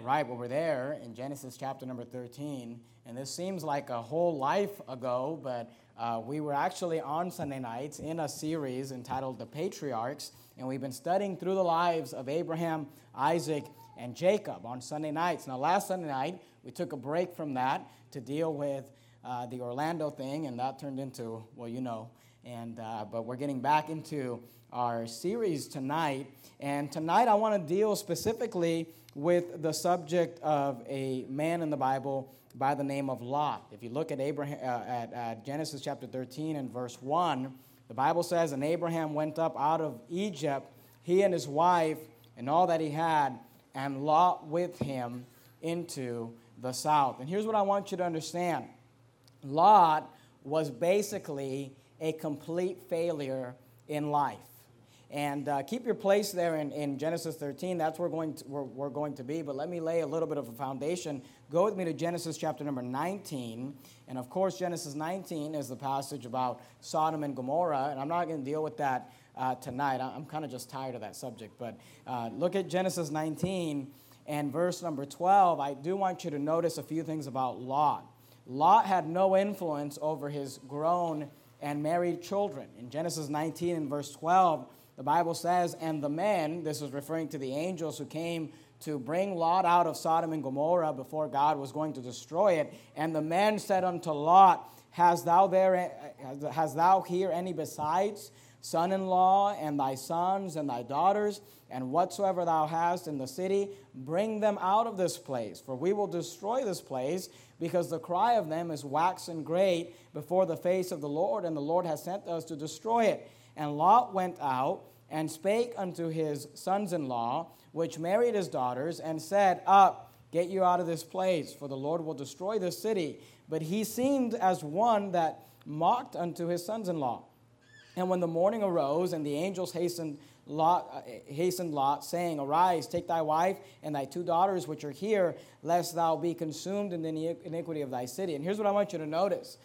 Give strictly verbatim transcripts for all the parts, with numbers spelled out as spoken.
right, well, we're there in Genesis chapter number thirteen, and this seems like a whole life ago, but uh, we were actually on Sunday nights in a series entitled The Patriarchs, and we've been studying through the lives of Abraham, Isaac, and Jacob on Sunday nights. Now, last Sunday night, we took a break from that to deal with uh, the Orlando thing, and that turned into, well, you know, and uh, but we're getting back into our series tonight, and tonight I want to deal specifically with the subject of a man in the Bible by the name of Lot. If you look at Abraham uh, at, at Genesis chapter thirteen and verse one, the Bible says, "And Abraham went up out of Egypt, he and his wife and all that he had, and Lot with him into the south." And here's what I want you to understand. Lot was basically a complete failure in life. And uh, keep your place there in, in Genesis thirteen. That's where we're going, to, where we're going to be. But let me lay a little bit of a foundation. Go with me to Genesis chapter number nineteen. And, of course, Genesis nineteen is the passage about Sodom and Gomorrah. And I'm not going to deal with that uh, tonight. I'm kind of just tired of that subject. But uh, look at Genesis nineteen and verse number twelve. I do want you to notice a few things about Lot. Lot had no influence over his grown and married children. In Genesis nineteen and verse twelve, the Bible says, "And the men," this is referring to the angels who came to bring Lot out of Sodom and Gomorrah before God was going to destroy it, "And the men said unto Lot, Hast thou there, hast thou here any besides son-in-law, and thy sons, and thy daughters, and whatsoever thou hast in the city, bring them out of this place, for we will destroy this place, because the cry of them is waxen great before the face of the Lord, and the Lord has sent us to destroy it. And Lot went out, and spake unto his sons-in-law, which married his daughters, and said, Up, get you out of this place, for the Lord will destroy this city. But he seemed as one that mocked unto his sons-in-law. And when the morning arose, and the angels hastened Lot, uh, hastened Lot, saying, Arise, take thy wife and thy two daughters which are here, lest thou be consumed in the iniquity of thy city. And here's what I want you to notice.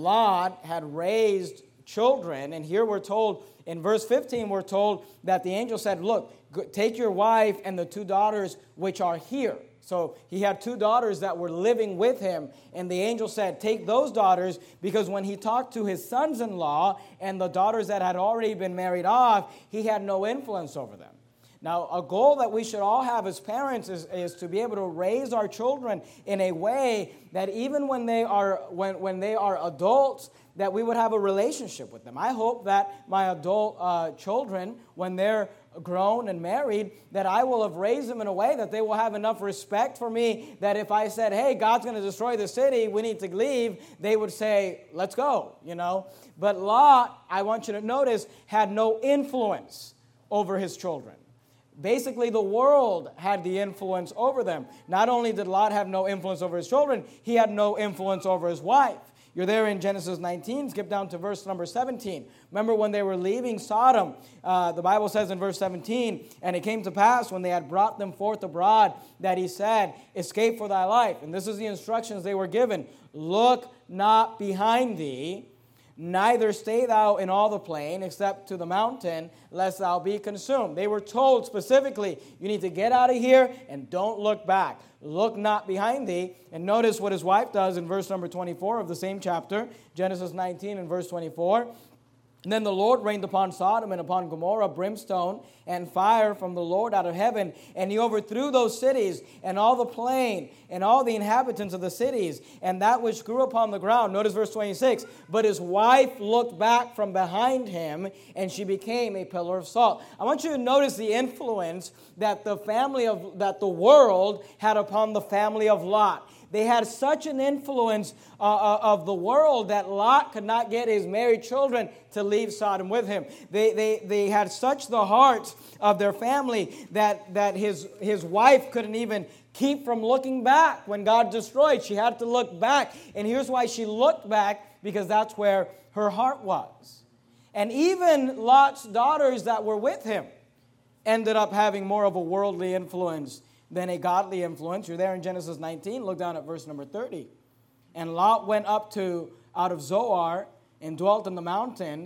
Lot had raised children, and here we're told, in verse fifteen, we're told that the angel said, Look, take your wife and the two daughters which are here. So he had two daughters that were living with him, and the angel said, take those daughters, because when he talked to his sons-in-law and the daughters that had already been married off, he had no influence over them. Now, a goal that we should all have as parents is, is to be able to raise our children in a way that even when they are when, when they are adults, that we would have a relationship with them. I hope that my adult uh, children, when they're grown and married, that I will have raised them in a way that they will have enough respect for me, that if I said, hey, God's going to destroy the city, we need to leave, they would say, let's go, you know. But Lot, I want you to notice, had no influence over his children. Basically, the world had the influence over them. Not only did Lot have no influence over his children, he had no influence over his wife. You're there in Genesis nineteen. Skip down to verse number seventeen. Remember when they were leaving Sodom, uh, the Bible says in verse seventeen, And it came to pass when they had brought them forth abroad, that he said, Escape for thy life. And this is the instructions they were given. Look not behind thee, neither stay thou in all the plain, except to the mountain, lest thou be consumed. They were told specifically, you need to get out of here and don't look back. Look not behind thee. And notice what his wife does in verse number twenty-four of the same chapter, Genesis nineteen and verse twenty-four. And then the Lord rained upon Sodom and upon Gomorrah brimstone and fire from the Lord out of heaven. And he overthrew those cities and all the plain and all the inhabitants of the cities and that which grew upon the ground. Notice verse twenty-six. But his wife looked back from behind him, and she became a pillar of salt. I want you to notice the influence that the family of that the world had upon the family of Lot. They had such an influence uh, of the world that Lot could not get his married children to leave Sodom with him. They, they, they had such the hearts of their family that, that his, his wife couldn't even keep from looking back when God destroyed. She had to look back. And here's why she looked back, because that's where her heart was. And even Lot's daughters that were with him ended up having more of a worldly influence than a godly influence. You're there in Genesis nineteen. Look down at verse number thirty. And Lot went up to out of Zoar and dwelt in the mountains,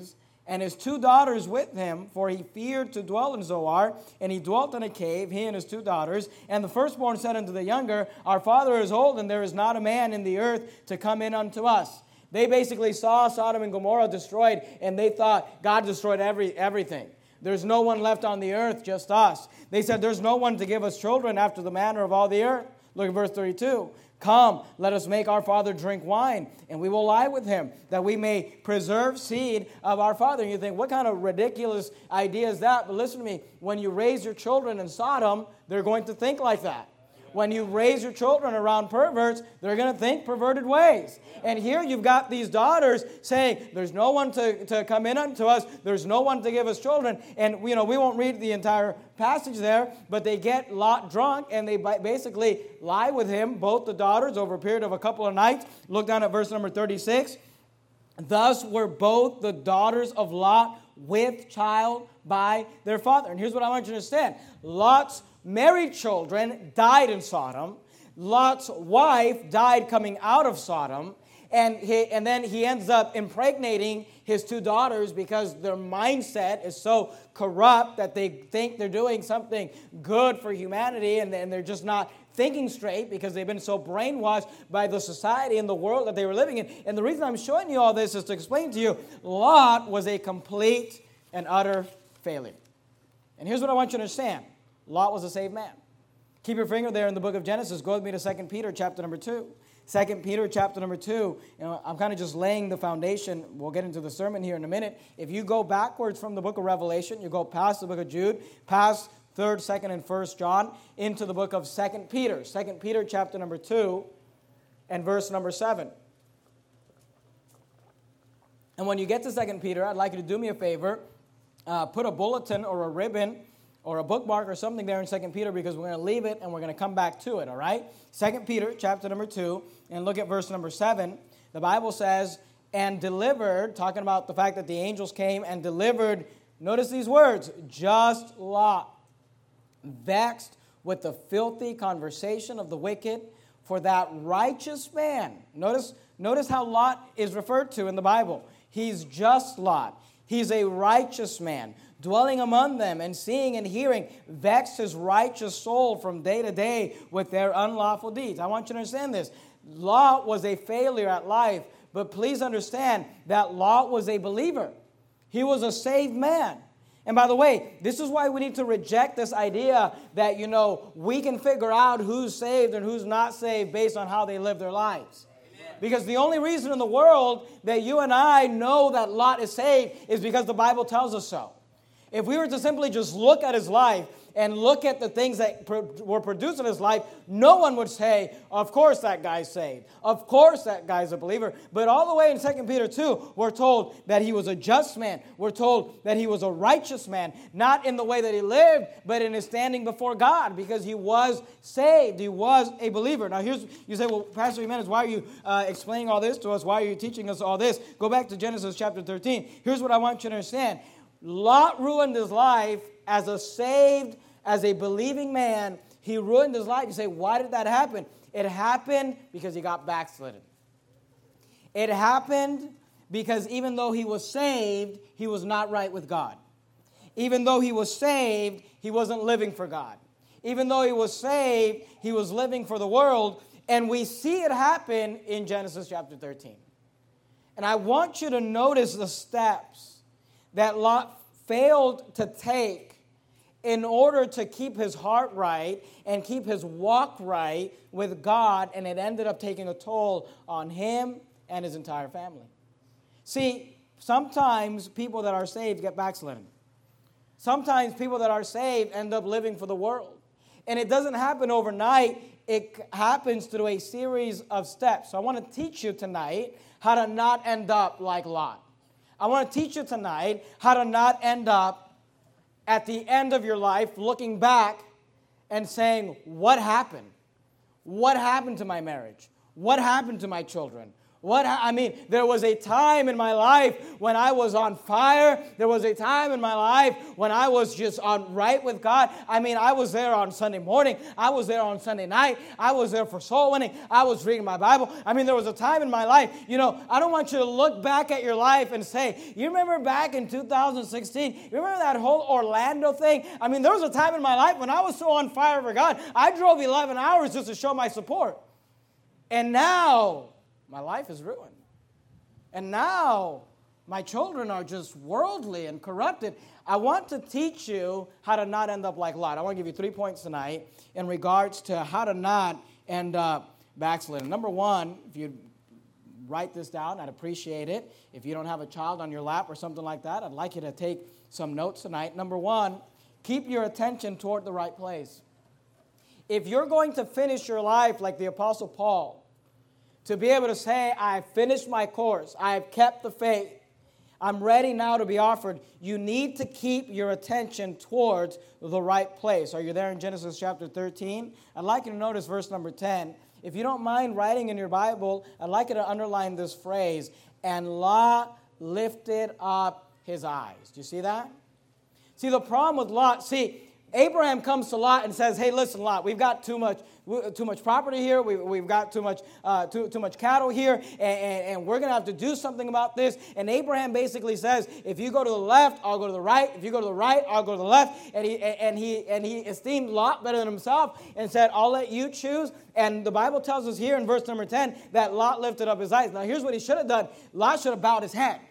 and his two daughters with him, for he feared to dwell in Zoar, and he dwelt in a cave, he and his two daughters. And the firstborn said unto the younger, Our father is old, and there is not a man in the earth to come in unto us. They basically saw Sodom and Gomorrah destroyed, and they thought God destroyed every everything. There's no one left on the earth, just us. They said, there's no one to give us children after the manner of all the earth. Look at verse thirty-two. Come, let us make our father drink wine, and we will lie with him, that we may preserve seed of our father. And you think, what kind of ridiculous idea is that? But listen to me. When you raise your children in Sodom, they're going to think like that. When you raise your children around perverts, they're going to think perverted ways. And here you've got these daughters saying, there's no one to, to come in unto us. There's no one to give us children. And, you know, we won't read the entire passage there, but they get Lot drunk, and they basically lie with him, both the daughters, over a period of a couple of nights. Look down at verse number thirty-six. Thus were both the daughters of Lot with child by their father. And here's what I want you to understand. Lot's married children died in Sodom. Lot's wife died coming out of Sodom. And, he, and then he ends up impregnating his two daughters because their mindset is so corrupt that they think they're doing something good for humanity, and, and they're just not thinking straight because they've been so brainwashed by the society and the world that they were living in. And the reason I'm showing you all this is to explain to you, Lot was a complete and utter failure. And here's what I want you to understand. Lot was a saved man. Keep your finger there in the book of Genesis. Go with me to Second Peter chapter number two. Second Peter chapter number two. You know, I'm kind of just laying the foundation. We'll get into the sermon here in a minute. If you go backwards from the book of Revelation, you go past the book of Jude, past third, second, and first John, into the book of Second Peter. Second Peter chapter number two and verse number seven. And when you get to Second Peter, I'd like you to do me a favor. Uh, put a bulletin or a ribbon or a bookmark or something there in Second Peter, because we're going to leave it and we're going to come back to it, all right? Second Peter chapter number two, and look at verse number seven. The Bible says, and delivered, talking about the fact that the angels came and delivered, notice these words, just Lot, vexed with the filthy conversation of the wicked, for that righteous man, notice, notice how Lot is referred to in the Bible. He's just Lot. He's a righteous man, dwelling among them and seeing and hearing, vexed his righteous soul from day to day with their unlawful deeds. I want you to understand this. Lot was a failure at life, but please understand that Lot was a believer. He was a saved man. And by the way, this is why we need to reject this idea that, you know, we can figure out who's saved and who's not saved based on how they live their lives. Because the only reason in the world that you and I know that Lot is saved is because the Bible tells us so. If we were to simply just look at his life and look at the things that pro- were produced in his life, no one would say, of course that guy's saved. Of course that guy's a believer. But all the way in Second Peter two, we're told that he was a just man. We're told that he was a righteous man, not in the way that he lived, but in his standing before God, because he was saved. He was a believer. Now here's, you say, well, Pastor Jimenez, why are you uh, explaining all this to us? Why are you teaching us all this? Go back to Genesis chapter thirteen. Here's what I want you to understand. Lot ruined his life as a saved, as a believing man. He ruined his life. You say, why did that happen? It happened because he got backslidden. It happened because even though he was saved, he was not right with God. Even though he was saved, he wasn't living for God. Even though he was saved, he was living for the world. And we see it happen in Genesis chapter thirteen. And I want you to notice the steps that Lot failed to take in order to keep his heart right and keep his walk right with God, and it ended up taking a toll on him and his entire family. See, sometimes people that are saved get backslidden. Sometimes people that are saved end up living for the world. And it doesn't happen overnight. It happens through a series of steps. So I want to teach you tonight how to not end up like Lot. I want to teach you tonight how to not end up at the end of your life looking back and saying, what happened? What happened to my marriage? What happened to my children? What I mean, there was a time in my life when I was on fire. There was a time in my life when I was just on right with God. I mean, I was there on Sunday morning. I was there on Sunday night. I was there for soul winning. I was reading my Bible. I mean, there was a time in my life. You know, I don't want you to look back at your life and say, you remember back in two thousand sixteen, you remember that whole Orlando thing? I mean, there was a time in my life when I was so on fire for God, I drove eleven hours just to show my support. And now my life is ruined. And now my children are just worldly and corrupted. I want to teach you how to not end up like Lot. I want to give you three points tonight in regards to how to not end up backsliding. Number one, if you write this down, I'd appreciate it. If you don't have a child on your lap or something like that, I'd like you to take some notes tonight. Number one, keep your attention toward the right place. If you're going to finish your life like the Apostle Paul, to be able to say, I've finished my course, I've kept the faith, I'm ready now to be offered, you need to keep your attention towards the right place. Are you there in Genesis chapter thirteen? I'd like you to notice verse number ten. If you don't mind writing in your Bible, I'd like you to underline this phrase, and Lot lifted up his eyes. Do you see that? See, the problem with Lot, see, Abraham comes to Lot and says, hey, listen, Lot, we've got too much too much property here. We, we've got too much uh, too, too much cattle here, and, and, and we're going to have to do something about this. And Abraham basically says, if you go to the left, I'll go to the right. If you go to the right, I'll go to the left. And he, and he, and he esteemed Lot better than himself and said, I'll let you choose. And the Bible tells us here in verse number ten that Lot lifted up his eyes. Now, here's what he should have done. Lot should have bowed his head.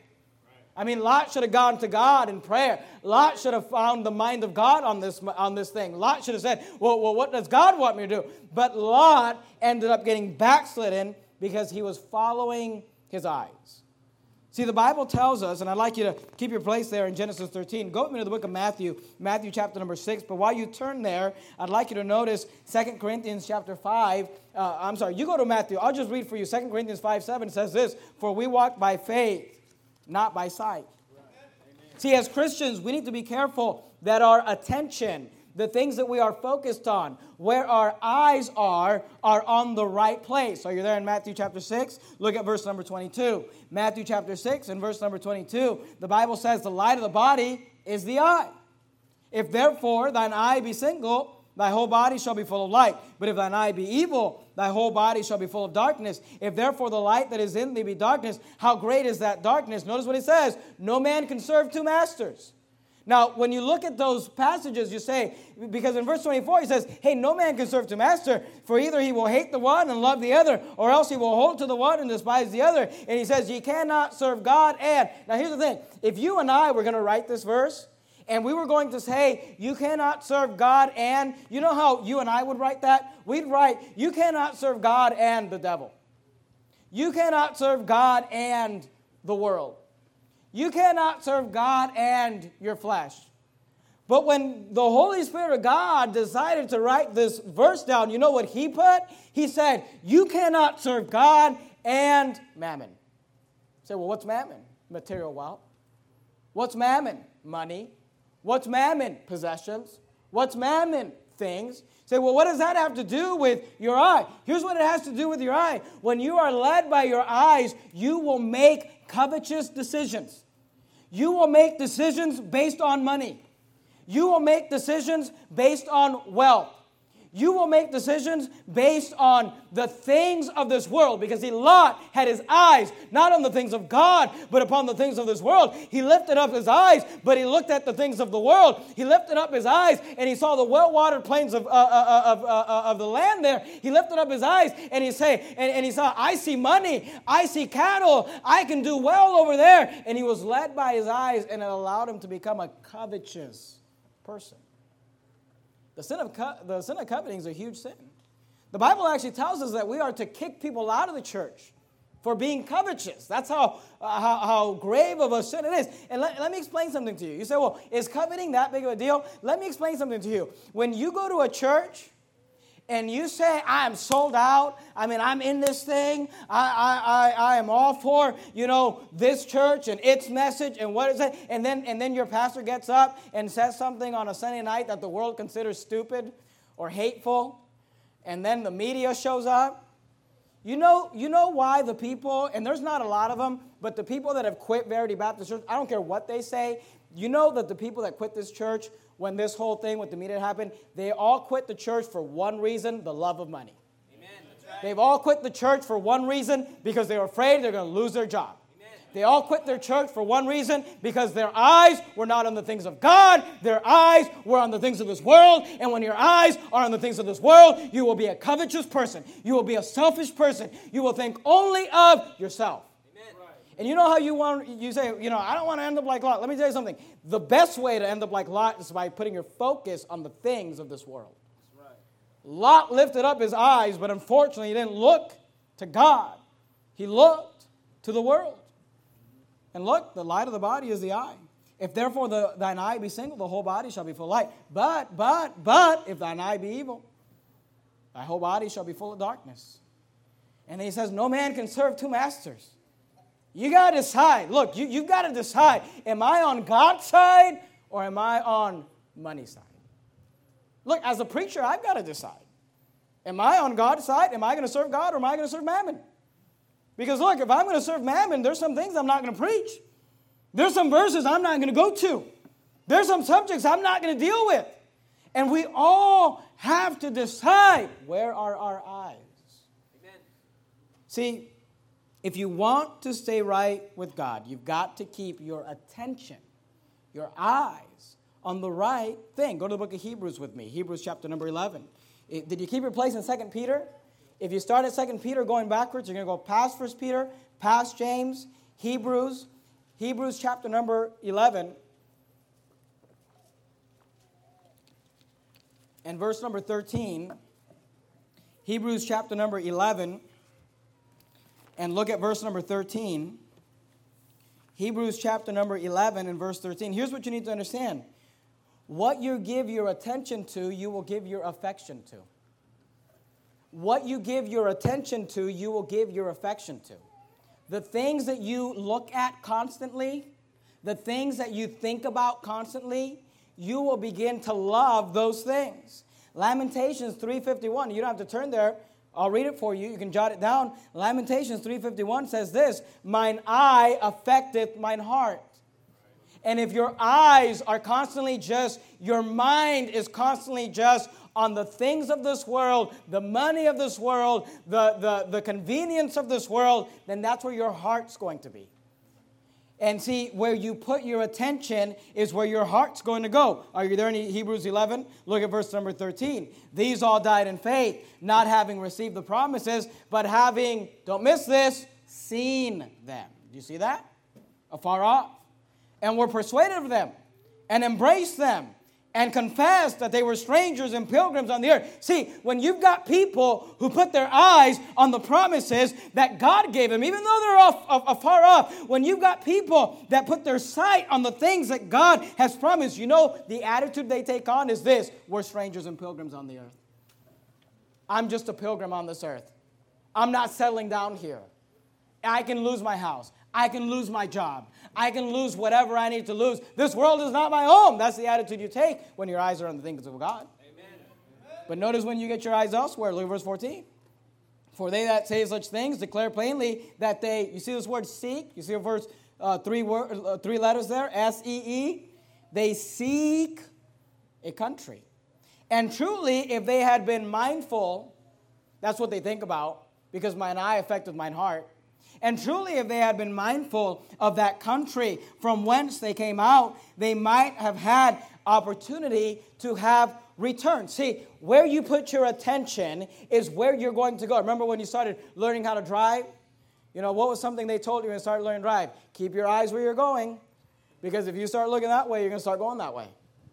I mean, Lot should have gone to God in prayer. Lot should have found the mind of God on this, on this thing. Lot should have said, well, well, what does God want me to do? But Lot ended up getting backslidden because he was following his eyes. See, the Bible tells us, and I'd like you to keep your place there in Genesis thirteen. Go with me to the book of Matthew, Matthew chapter number six. But while you turn there, I'd like you to notice Second Corinthians chapter five. Uh, I'm sorry, you go to Matthew. I'll just read for you. Second Corinthians five seven says this, for we walk by faith, not by sight. Right. See, as Christians, we need to be careful that our attention, the things that we are focused on, where our eyes are, are on the right place. Are you there in Matthew chapter six? Look at verse number twenty-two. Matthew chapter six and verse number twenty-two, the Bible says the light of the body is the eye. If therefore thine eye be single, thy whole body shall be full of light. But if thine eye be evil, thy whole body shall be full of darkness. If therefore the light that is in thee be darkness, how great is that darkness? Notice what it says. No man can serve two masters. Now, when you look at those passages, you say, because in verse twenty-four he says, hey, no man can serve two masters, for either he will hate the one and love the other, or else he will hold to the one and despise the other. And he says, ye cannot serve God and... Now, here's the thing. If you and I were going to write this verse, and we were going to say, you cannot serve God and, you know how you and I would write that? We'd write, you cannot serve God and the devil. You cannot serve God and the world. You cannot serve God and your flesh. But when the Holy Spirit of God decided to write this verse down, you know what he put? He said, you cannot serve God and mammon. You say, well, what's mammon? Material wealth. What's mammon? Money. What's mammon? Possessions. What's mammon? Things. Say, well, what does that have to do with your eye? Here's what it has to do with your eye. When you are led by your eyes, you will make covetous decisions. You will make decisions based on money. You will make decisions based on wealth. You will make decisions based on the things of this world. Because he, Lot had his eyes not on the things of God, but upon the things of this world. He lifted up his eyes, but he looked at the things of the world. He lifted up his eyes, and he saw the well-watered plains of, uh, uh, of, uh, of the land there. He lifted up his eyes, and he say, and, and he saw, I see money, I see cattle, I can do well over there. And he was led by his eyes, and it allowed him to become a covetous person. The sin of co- the sin of coveting is a huge sin. The Bible actually tells us that we are to kick people out of the church for being covetous. That's how, uh, how, how grave of a sin it is. And let, let me explain something to you. You say, well, is coveting that big of a deal? Let me explain something to you. When you go to a church and you say, I am sold out, I mean, I'm in this thing, I, I, I, I am all for, you know, this church and its message and what is it, and then, and then your pastor gets up and says something on a Sunday night that the world considers stupid or hateful, and then the media shows up, You know, you know why the people, and there's not a lot of them, but the people that have quit Verity Baptist Church, I don't care what they say, you know that the people that quit this church, when this whole thing with the media happened, they all quit the church for one reason, the love of money. Amen. That's right. They've all quit the church for one reason, because they're afraid they're going to lose their job. They all quit their church for one reason, because their eyes were not on the things of God. Their eyes were on the things of this world. And when your eyes are on the things of this world, you will be a covetous person. You will be a selfish person. You will think only of yourself. Amen. Right. And you know how you want, you say, you know, I don't want to end up like Lot. Let me tell you something. The best way to end up like Lot is by putting your focus on the things of this world. That's right. Lot lifted up his eyes, but unfortunately he didn't look to God. He looked to the world. And look, the light of the body is the eye. If therefore the, thine eye be single, the whole body shall be full of light. But, but, but, if thine eye be evil, thy whole body shall be full of darkness. And then he says, no man can serve two masters. You got to decide. Look, you, you've got to decide. Am I on God's side or am I on money's side? Look, as a preacher, I've got to decide. Am I on God's side? Am I going to serve God or am I going to serve mammon? Because look, if I'm going to serve mammon, there's some things I'm not going to preach. There's some verses I'm not going to go to. There's some subjects I'm not going to deal with. And we all have to decide, where are our eyes? Amen. See, if you want to stay right with God, you've got to keep your attention, your eyes on the right thing. Go to the book of Hebrews with me, Hebrews chapter number eleven. Did you keep your place in Second Peter? If you start at Second Peter going backwards, you're going to go past First Peter, past James, Hebrews, Hebrews chapter number eleven, and verse number thirteen. Hebrews chapter number eleven, and look at verse number thirteen. Hebrews chapter number eleven and verse thirteen. Here's what you need to understand. What you give your attention to, you will give your affection to. What you give your attention to, you will give your affection to. The things that you look at constantly, the things that you think about constantly, you will begin to love those things. Lamentations three fifty-one, you don't have to turn there. I'll read it for you. You can jot it down. Lamentations three fifty-one says this, mine eye affecteth mine heart. And if your eyes are constantly just, your mind is constantly just on the things of this world, the money of this world, the, the, the convenience of this world, then that's where your heart's going to be. And see, where you put your attention is where your heart's going to go. Are you there in Hebrews eleven? Look at verse number thirteen. These all died in faith, not having received the promises, but having, don't miss this, seen them. Do you see that? Afar off. And were persuaded of them, and embraced them, and confessed that they were strangers and pilgrims on the earth. See, when you've got people who put their eyes on the promises that God gave them, even though they're off, off, afar off, when you've got people that put their sight on the things that God has promised, you know, the attitude they take on is this: we're strangers and pilgrims on the earth. I'm just a pilgrim on this earth. I'm not settling down here. I can lose my house. I can lose my job. I can lose whatever I need to lose. This world is not my home. That's the attitude you take when your eyes are on the things of God. Amen. But notice when you get your eyes elsewhere, look at verse fourteen. For they that say such things declare plainly that they, you see this word seek? You see the verse, uh, three, word, uh, three letters there, S E E? They seek a country. And truly, if they had been mindful, that's what they think about, because mine eye affecteth mine heart. And truly, if they had been mindful of that country from whence they came out, they might have had opportunity to have returned. See, where you put your attention is where you're going to go. Remember when you started learning how to drive? You know, what was something they told you when you started learning to drive? Keep your eyes where you're going, because if you start looking that way, you're going to start going that way.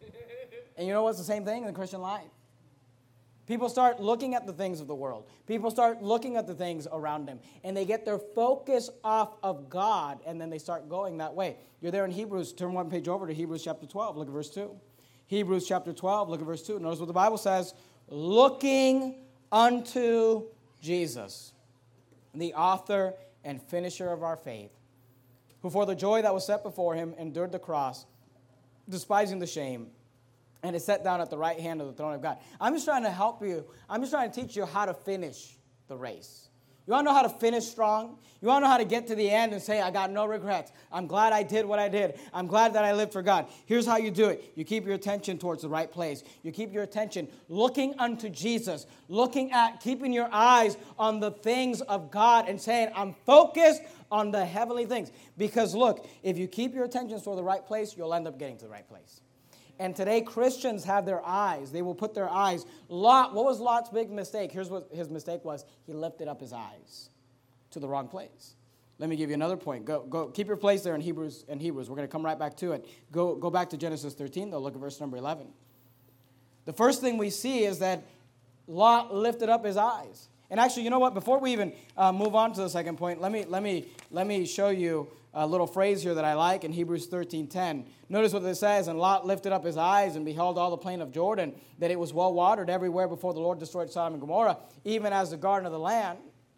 And you know what's the same thing in the Christian life? People start looking at the things of the world. People start looking at the things around them. And they get their focus off of God, and then they start going that way. You're there in Hebrews. Turn one page over to Hebrews chapter twelve. Look at verse two. Hebrews chapter twelve. Look at verse two. Notice what the Bible says. Looking unto Jesus, the author and finisher of our faith, who for the joy that was set before him endured the cross, despising the shame, and is set down at the right hand of the throne of God. I'm just trying to help you. I'm just trying to teach you how to finish the race. You want to know how to finish strong? You want to know how to get to the end and say, I got no regrets. I'm glad I did what I did. I'm glad that I lived for God. Here's how you do it. You keep your attention towards the right place. You keep your attention looking unto Jesus, looking at, keeping your eyes on the things of God and saying, I'm focused on the heavenly things. Because look, if you keep your attention toward the right place, you'll end up getting to the right place. And today, Christians have their eyes. They will put their eyes. Lot, what was Lot's big mistake? Here's what his mistake was. He lifted up his eyes to the wrong place. Let me give you another point. Go, go, keep your place there in Hebrews. In Hebrews, we're going to come right back to it. Go, go back to Genesis thirteen. Though, look at verse number eleven. The first thing we see is that Lot lifted up his eyes. And actually, you know what? Before we even uh, move on to the second point, let me let me let me show you a little phrase here that I like in Hebrews thirteen ten. Notice what it says, and Lot lifted up his eyes and beheld all the plain of Jordan, that it was well watered everywhere before the Lord destroyed Sodom and Gomorrah, even as the garden of the land.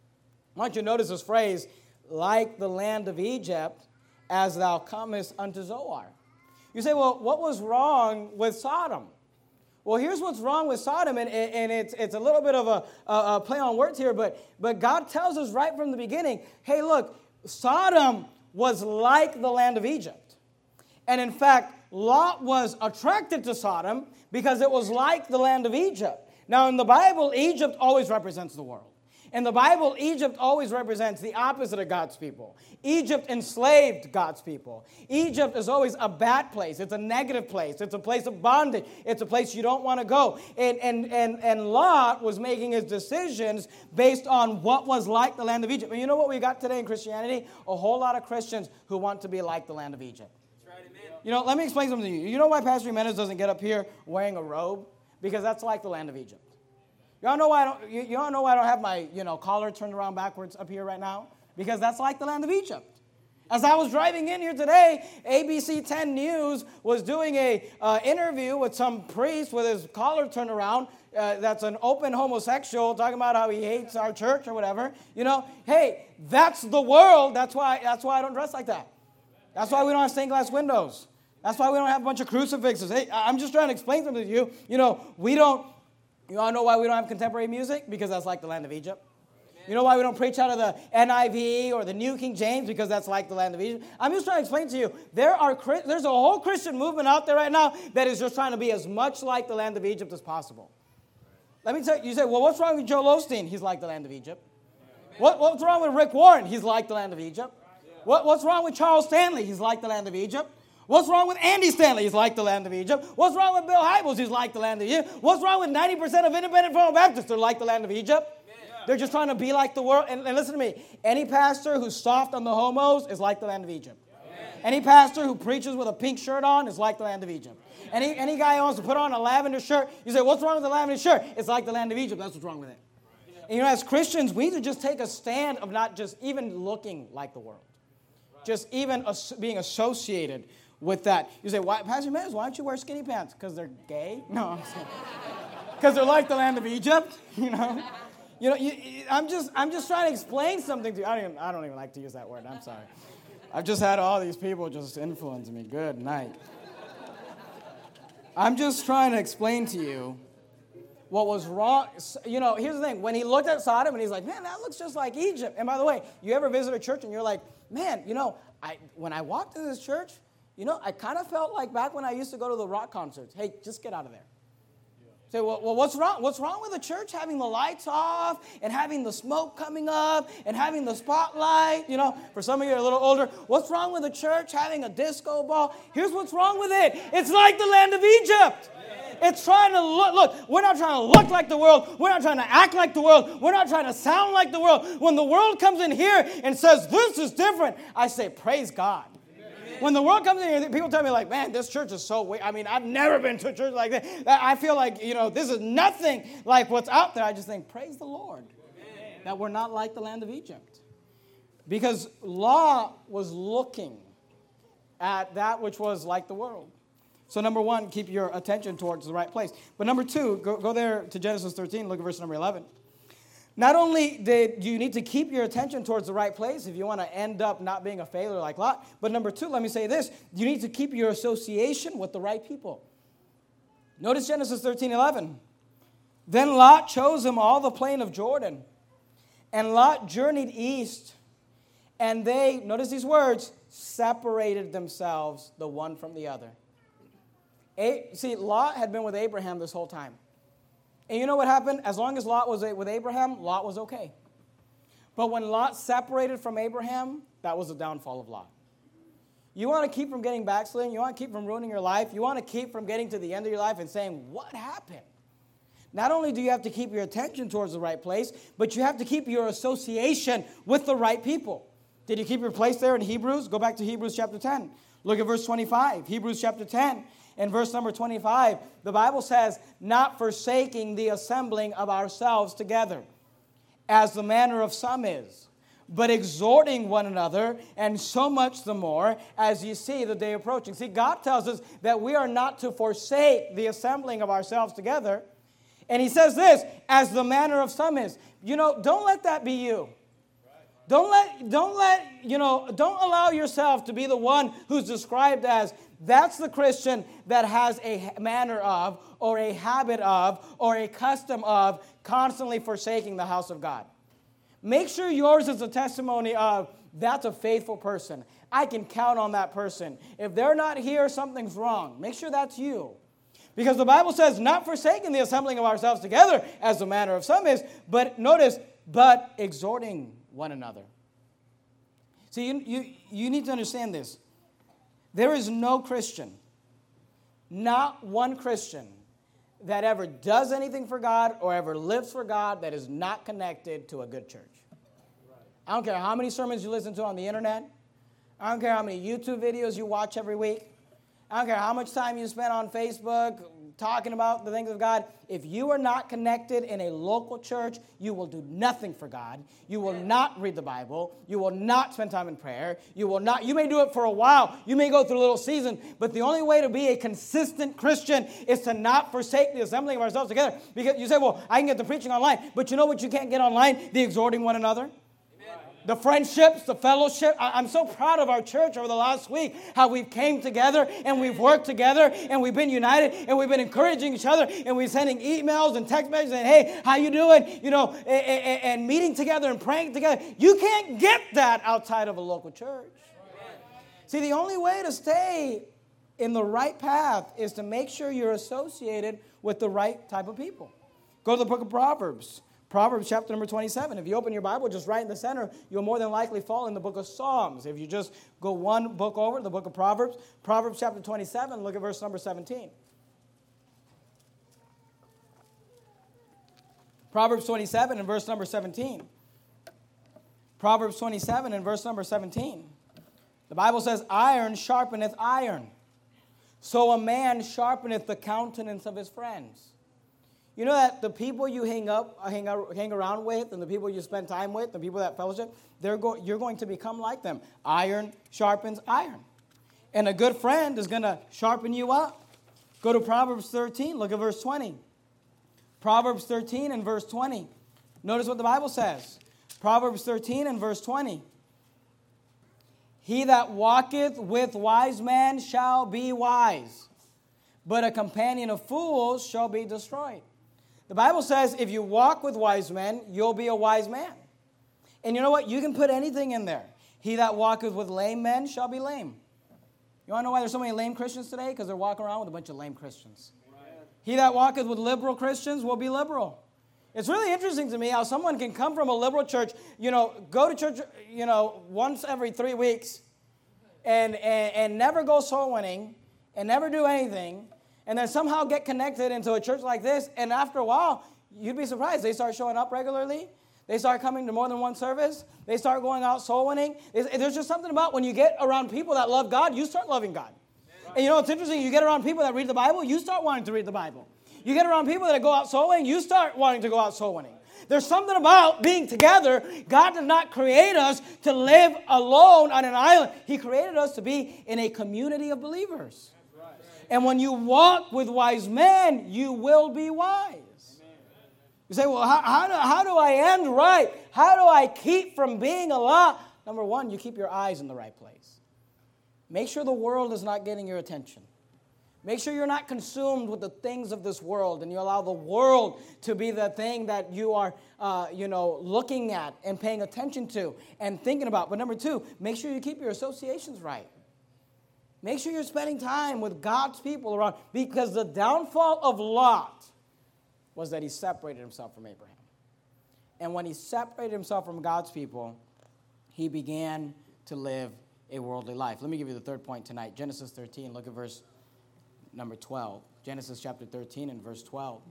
I want you to notice this phrase, like the land of Egypt, as thou comest unto Zoar. You say, well, what was wrong with Sodom? Well, here's what's wrong with Sodom, and, and it's, it's a little bit of a, a, a play on words here, but, but God tells us right from the beginning, hey, look, Sodom was like the land of Egypt. And in fact, Lot was attracted to Sodom because it was like the land of Egypt. Now, in the Bible, Egypt always represents the world. In the Bible, Egypt always represents the opposite of God's people. Egypt enslaved God's people. Egypt is always a bad place. It's a negative place. It's a place of bondage. It's a place you don't want to go. And, and, and, and Lot was making his decisions based on what was like the land of Egypt. And you know what we got today in Christianity? A whole lot of Christians who want to be like the land of Egypt. That's right, amen. You know, let me explain something to you. You know why Pastor Jimenez doesn't get up here wearing a robe? Because that's like the land of Egypt. Y'all know why I don't, you, you all know why I don't have my, you know, collar turned around backwards up here right now? Because that's like the land of Egypt. As I was driving in here today, A B C ten News was doing a uh, interview with some priest with his collar turned around. Uh, that's an open homosexual talking about how he hates our church or whatever. You know, hey, that's the world. That's why. That's why I don't dress like that. That's why we don't have stained glass windows. That's why we don't have a bunch of crucifixes. Hey, I'm just trying to explain something to you. You know, we don't. You all know why we don't have contemporary music? Because that's like the land of Egypt. You know why we don't preach out of the N I V or the New King James? Because that's like the land of Egypt. I'm just trying to explain to you, there are there's a whole Christian movement out there right now that is just trying to be as much like the land of Egypt as possible. Let me tell you, you say, well, what's wrong with Joel Osteen? He's like the land of Egypt. What, what's wrong with Rick Warren? He's like the land of Egypt. What, what's wrong with Charles Stanley? He's like the land of Egypt. What's wrong with Andy Stanley? He's like the land of Egypt. What's wrong with Bill Hybels? He's like the land of Egypt. What's wrong with ninety percent of independent Reformed Baptists? They're like the land of Egypt. Yeah. They're just trying to be like the world. And, and listen to me. Any pastor who's soft on the homos is like the land of Egypt. Yeah. Any pastor who preaches with a pink shirt on is like the land of Egypt. Any, any guy who wants to put on a lavender shirt, you say, what's wrong with the lavender shirt? It's like the land of Egypt. That's what's wrong with it. And you know, as Christians, we need to just take a stand of not just even looking like the world. Just even as, being associated with that. You say, why, Pastor Jimenez, why don't you wear skinny pants? Because they're gay? No, I'm saying. Because they're like the land of Egypt, you know? You know, you, you, I'm just I'm just trying to explain something to you. I don't, even, I don't even like to use that word. I'm sorry. I've just had all these people just influence me. Good night. I'm just trying to explain to you what was wrong. You know, here's the thing. When he looked at Sodom and he's like, man, that looks just like Egypt. And by the way, you ever visit a church and you're like, man, you know, I when I walked into this church, you know, I kind of felt like back when I used to go to the rock concerts. Hey, just get out of there. Yeah. Say, well, well, what's wrong? What's wrong with the church having the lights off and having the smoke coming up and having the spotlight? You know, for some of you are a little older. What's wrong with the church having a disco ball? Here's what's wrong with it. It's like the land of Egypt. Yeah. It's trying to look. Look, we're not trying to look like the world. We're not trying to act like the world. We're not trying to sound like the world. When the world comes in here and says, this is different, I say, praise God. When the world comes in here, people tell me like, man, this church is so weird. I mean, I've never been to a church like that. I feel like, you know, this is nothing like what's out there. I just think, praise the Lord, amen, that we're not like the land of Egypt. Because Lot was looking at that which was like the world. So number one, keep your attention towards the right place. But number two, go, go there to Genesis thirteen, look at verse number eleven. Not only did you need to keep your attention towards the right place if you want to end up not being a failure like Lot, but number two, let me say this, you need to keep your association with the right people. Notice Genesis thirteen eleven. Then Lot chose him all the plain of Jordan, And Lot journeyed east, and they, notice these words, separated themselves the one from the other. A- See, Lot had been with Abraham this whole time. And you know what happened? As long as Lot was with Abraham, Lot was okay. But when Lot separated from Abraham, that was the downfall of Lot. You want to keep from getting backslidden? You want to keep from ruining your life? You want to keep from getting to the end of your life and saying, what happened? Not only do you have to keep your attention towards the right place, but you have to keep your association with the right people. Did you keep your place there in Hebrews? Go back to Hebrews chapter ten. Look at verse twenty-five. Hebrews chapter ten and verse number twenty-five. The Bible says, not forsaking the assembling of ourselves together, as the manner of some is, but exhorting one another, and so much the more as you see the day approaching. See, God tells us that we are not to forsake the assembling of ourselves together. And he says this, as the manner of some is. You know, don't let that be you. Don't let, don't let, you know, don't allow yourself to be the one who's described as, that's the Christian that has a manner of, or a habit of, or a custom of constantly forsaking the house of God. Make sure yours is a testimony of, that's a faithful person. I can count on that person. If they're not here, something's wrong. Make sure that's you. Because the Bible says, not forsaking the assembling of ourselves together, as the manner of some is, but notice, but exhorting one another. See, you, you, you need to understand this. There is no Christian, not one Christian, that ever does anything for God or ever lives for God that is not connected to a good church. I don't care how many sermons you listen to on the internet. I don't care how many YouTube videos you watch every week. I don't care how much time you spend on Facebook talking about the things of God. If you are not connected in a local church, you will do nothing for God. You will not read the Bible. You will not spend time in prayer. You will not. You may do it for a while. You may go through a little season. But the only way to be a consistent Christian is to not forsake the assembling of ourselves together. Because you say, well, I can get the preaching online. But you know what you can't get online? The exhorting one another. The friendships, the fellowship. I'm so proud of our church over the last week, how we've came together and we've worked together and we've been united and we've been encouraging each other and we're sending emails and text messages saying, hey, how you doing? You know, and, and meeting together and praying together. You can't get that outside of a local church. See, the only way to stay in the right path is to make sure you're associated with the right type of people. Go to the book of Proverbs. Proverbs chapter number twenty-seven. If you open your Bible just right in the center, you'll more than likely fall in the book of Psalms. If you just go one book over, the book of Proverbs, Proverbs chapter twenty-seven, look at verse number seventeen. Proverbs twenty-seven and verse number seventeen. Proverbs twenty-seven and verse number seventeen. The Bible says, iron sharpeneth iron, so a man sharpeneth the countenance of his friends. You know that the people you hang up, hang, out, hang around with, and the people you spend time with, the people that fellowship, they're go, you're going to become like them. Iron sharpens iron. And a good friend is going to sharpen you up. Go to Proverbs thirteen, look at verse twenty. Proverbs thirteen and verse twenty. Notice what the Bible says. Proverbs thirteen and verse twenty. He that walketh with wise men shall be wise, but a companion of fools shall be destroyed. The Bible says if you walk with wise men, you'll be a wise man. And you know what? You can put anything in there. He that walketh with lame men shall be lame. You want to know why there's so many lame Christians today? Because they're walking around with a bunch of lame Christians. Right. He that walketh with liberal Christians will be liberal. It's really interesting to me how someone can come from a liberal church, you know, go to church, you know, once every three weeks and, and, and never go soul winning and never do anything, and then somehow get connected into a church like this, and after a while, you'd be surprised. They start showing up regularly. They start coming to more than one service. They start going out soul winning. There's just something about when you get around people that love God, you start loving God. Right. And you know what's interesting? You get around people that read the Bible, you start wanting to read the Bible. You get around people that go out soul winning, you start wanting to go out soul winning. There's something about being together. God did not create us to live alone on an island. He created us to be in a community of believers. And when you walk with wise men, you will be wise. You say, well, how, how, do, how do I end right? How do I keep from being a lot? Number one, you keep your eyes in the right place. Make sure the world is not getting your attention. Make sure you're not consumed with the things of this world and you allow the world to be the thing that you are, uh, you know, looking at and paying attention to and thinking about. But number two, make sure you keep your associations right. Make sure you're spending time with God's people around, because the downfall of Lot was that he separated himself from Abraham. And when he separated himself from God's people, he began to live a worldly life. Let me give you the third point tonight. Genesis thirteen, look at verse number twelve. Genesis chapter thirteen and verse twelve.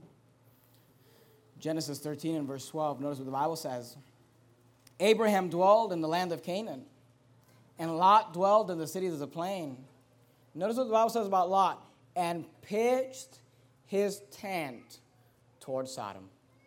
Genesis thirteen and verse twelve. Notice what the Bible says. Abraham dwelled in the land of Canaan, and Lot dwelled in the cities of the plain. Notice what the Bible says about Lot. And pitched his tent toward Sodom.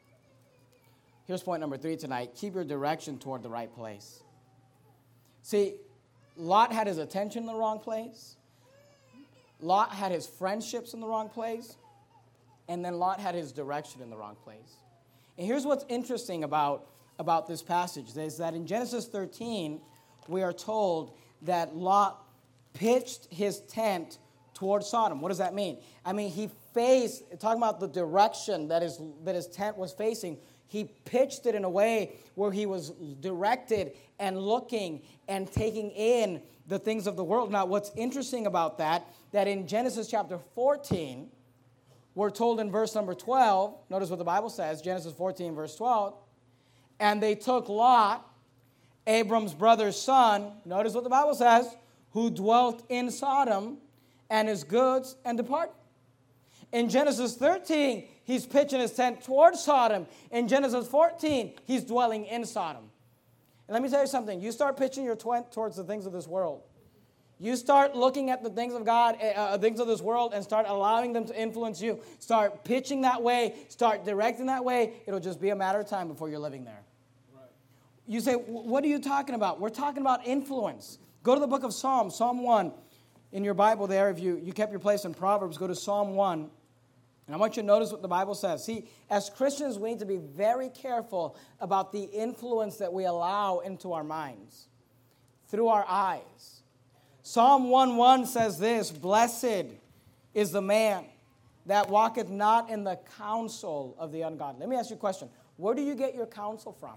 Here's point number three tonight. Keep your direction toward the right place. See, Lot had his attention in the wrong place. Lot had his friendships in the wrong place. And then Lot had his direction in the wrong place. And here's what's interesting about, about this passage, is that in Genesis thirteen, we are told that Lot pitched his tent toward Sodom. What does that mean? I mean, he faced, talking about the direction that his, that his tent was facing, he pitched it in a way where he was directed and looking and taking in the things of the world. Now, what's interesting about that, that in Genesis chapter fourteen, we're told in verse number twelve, notice what the Bible says, Genesis fourteen, verse twelve, and they took Lot, Abram's brother's son, notice what the Bible says, who dwelt in Sodom, and his goods, and departed. In Genesis thirteen, he's pitching his tent towards Sodom. In Genesis fourteen, he's dwelling in Sodom. And let me tell you something. You start pitching your tent towards the things of this world. You start looking at the things of God, uh, things of this world, and start allowing them to influence you. Start pitching that way. Start directing that way. It'll just be a matter of time before you're living there. Right. You say, what are you talking about? We're talking about influence. Go to the book of Psalms, Psalm one. In your Bible there, if you, you kept your place in Proverbs, go to Psalm one. And I want you to notice what the Bible says. See, as Christians, we need to be very careful about the influence that we allow into our minds through our eyes. Psalm one one says this, blessed is the man that walketh not in the counsel of the ungodly. Let me ask you a question. Where do you get your counsel from?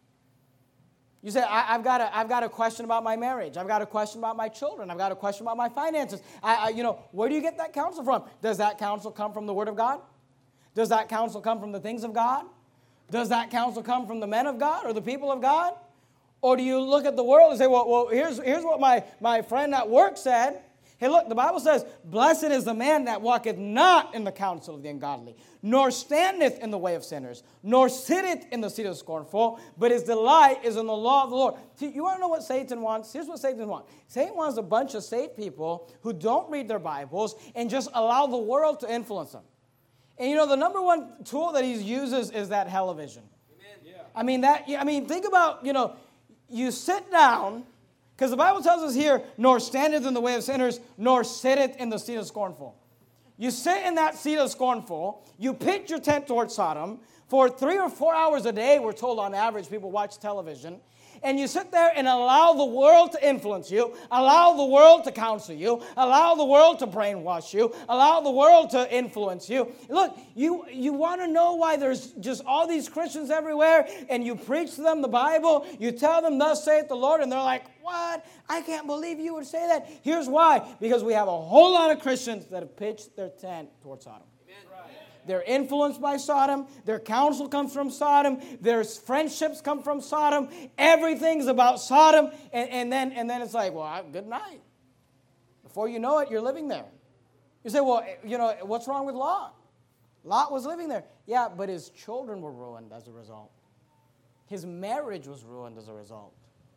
You say, I, I've got a, I've got a question about my marriage. I've got a question about my children. I've got a question about my finances. I, I, you know, where do you get that counsel from? Does that counsel come from the Word of God? Does that counsel come from the things of God? Does that counsel come from the men of God or the people of God? Or do you look at the world and say, well, well here's, here's what my, my friend at work said. Hey, look, the Bible says, blessed is the man that walketh not in the counsel of the ungodly, nor standeth in the way of sinners, nor sitteth in the seat of the scornful, but his delight is in the law of the Lord. See, you want to know what Satan wants? Here's what Satan wants. Satan wants a bunch of saved people who don't read their Bibles and just allow the world to influence them. And you know, the number one tool that he uses is that television. Amen. Yeah. I mean, that, I mean, think about, you know, you sit down. Because the Bible tells us here, nor standeth in the way of sinners, nor sitteth in the seat of scornful. You sit in that seat of scornful, you pitch your tent towards Sodom. For three or four hours a day, we're told on average, people watch television. And you sit there and allow the world to influence you, allow the world to counsel you, allow the world to brainwash you, allow the world to influence you. Look, you, you want to know why there's just all these Christians everywhere, and you preach to them the Bible, you tell them, thus saith the Lord, and they're like, what? I can't believe you would say that. Here's why. Because we have a whole lot of Christians that have pitched their tent towards Sodom. They're influenced by Sodom. Their counsel comes from Sodom. Their friendships come from Sodom. Everything's about Sodom. And, and, then, and then it's like, well, good night. Before you know it, you're living there. You say, well, you know, what's wrong with Lot? Lot was living there. Yeah, but his children were ruined as a result. His marriage was ruined as a result.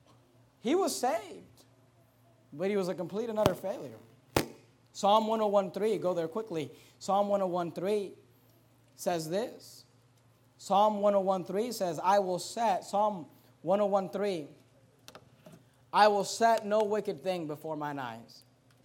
He was saved, but he was a complete and utter failure. Psalm one oh one three, go there quickly. Psalm one oh one three says this. Psalm one oh one three says, I will set, Psalm one oh one three, I will set no wicked thing before mine eyes.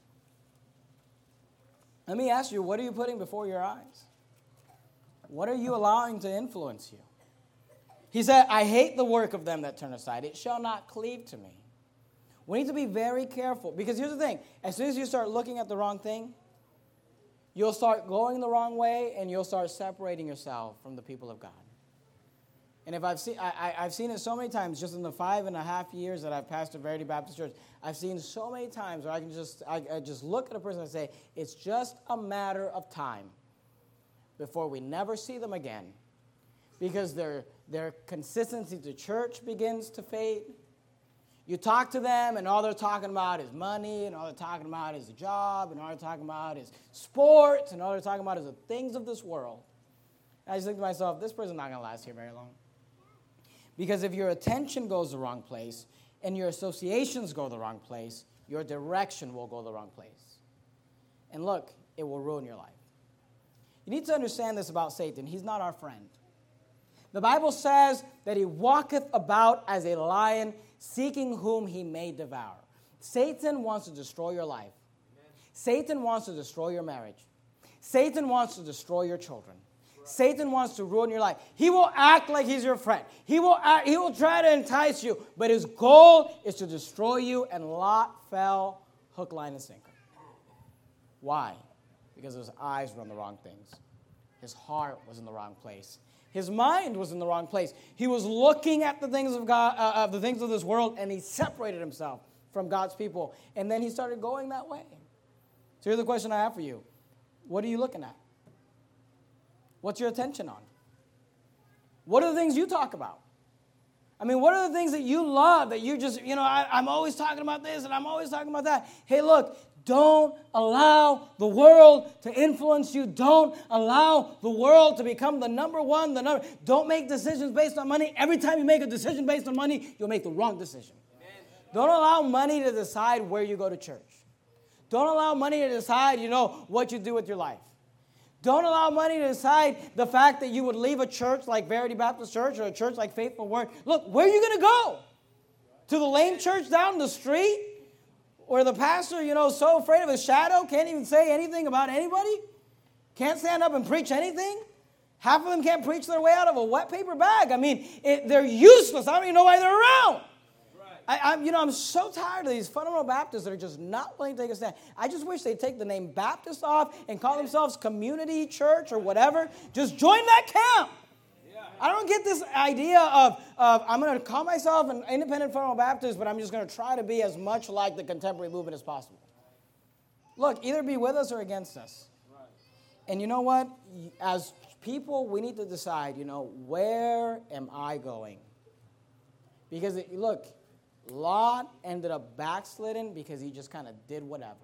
Let me ask you, what are you putting before your eyes? What are you allowing to influence you? He said, I hate the work of them that turn aside. It shall not cleave to me. We need to be very careful. Because here's the thing. As soon as you start looking at the wrong thing, you'll start going the wrong way, and you'll start separating yourself from the people of God. And if I've seen, I, I, I've seen it so many times, just in the five and a half years that I've pastored Verity Baptist Church, I've seen so many times where I can just, I, I just look at a person and say, it's just a matter of time before we never see them again, because their their consistency to church begins to fade. You talk to them, and all they're talking about is money, and all they're talking about is a job, and all they're talking about is sports, and all they're talking about is the things of this world. And I just think to myself, this person's not going to last here very long. Because if your attention goes the wrong place, and your associations go the wrong place, your direction will go the wrong place. And look, it will ruin your life. You need to understand this about Satan. He's not our friend. The Bible says that he walketh about as a lion, seeking whom he may devour. Satan wants to destroy your life. Amen. Satan wants to destroy your marriage. Satan wants to destroy your children. Right. Satan wants to ruin your life. He will act like he's your friend. He will act, he will try to entice you, but his goal is to destroy you, and Lot fell hook, line, and sinker. Why? Because his eyes were on the wrong things. His heart was in the wrong place. His mind was in the wrong place. He was looking at the things of God, uh, of the things of this world, and he separated himself from God's people. And then he started going that way. So here's the question I have for you. What are you looking at? What's your attention on? What are the things you talk about? I mean, what are the things that you love that you just, you know, I, I'm always talking about this and I'm always talking about that. Hey, look, don't allow the world to influence you. Don't allow the world to become the number one, the number. Don't make decisions based on money. Every time you make a decision based on money, you'll make the wrong decision. Amen. Don't allow money to decide where you go to church. Don't allow money to decide, you know, what you do with your life. Don't allow money to decide the fact that you would leave a church like Verity Baptist Church or a church like Faithful Word. Look, where are you going to go? To the lame church down the street? Or the pastor, you know, so afraid of his shadow, can't even say anything about anybody? Can't stand up and preach anything? Half of them can't preach their way out of a wet paper bag. I mean, it, they're useless. I don't even know why they're around. Right. I, I'm, you know, I'm so tired of these fundamental Baptists that are just not willing to take a stand. I just wish they'd take the name Baptist off and call themselves Community Church or whatever. Just join that camp. I don't get this idea of, of I'm going to call myself an independent fundamental Baptist, but I'm just going to try to be as much like the contemporary movement as possible. Look, either be with us or against us. Right. And you know what? As people, we need to decide, you know, where am I going? Because, it, look, Lot ended up backsliding because he just kind of did whatever.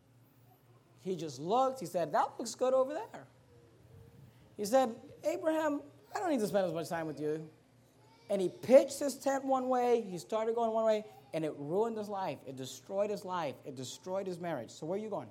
He just looked. He said, that looks good over there. He said, Abraham, I don't need to spend as much time with you. And he pitched his tent one way. He started going one way, and it ruined his life. It destroyed his life. It destroyed his marriage. So where are you going?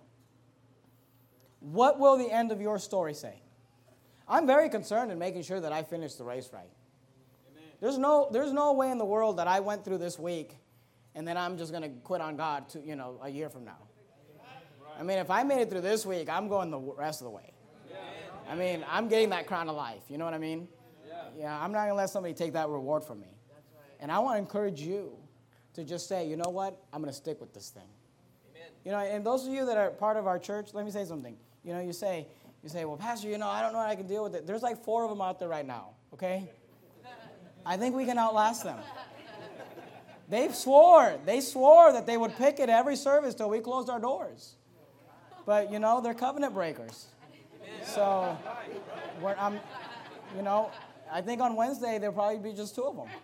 What will the end of your story say? I'm very concerned in making sure that I finish the race right. Amen. There's no, there's no way in the world that I went through this week, and then I'm just going to quit on God to, you know, a year from now. I mean, if I made it through this week, I'm going the rest of the way. I mean, I'm getting that crown of life. You know what I mean? Yeah, yeah I'm not going to let somebody take that reward from me. That's right. And I want to encourage you to just say, you know what? I'm going to stick with this thing. Amen. You know, and those of you that are part of our church, let me say something. You know, you say, you say, well, Pastor, you know, I don't know how I can deal with it. There's like four of them out there right now, okay? I think we can outlast them. They've swore. They swore that they would picket every service till we closed our doors. But, you know, they're covenant breakers. So, we're, I'm, you know, I think on Wednesday there'll probably be just two of them.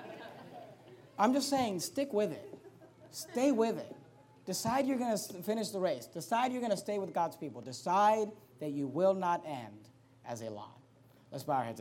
I'm just saying, stick with it. Stay with it. Decide you're going to finish the race. Decide you're going to stay with God's people. Decide that you will not end as a Lot. Let's bow our heads.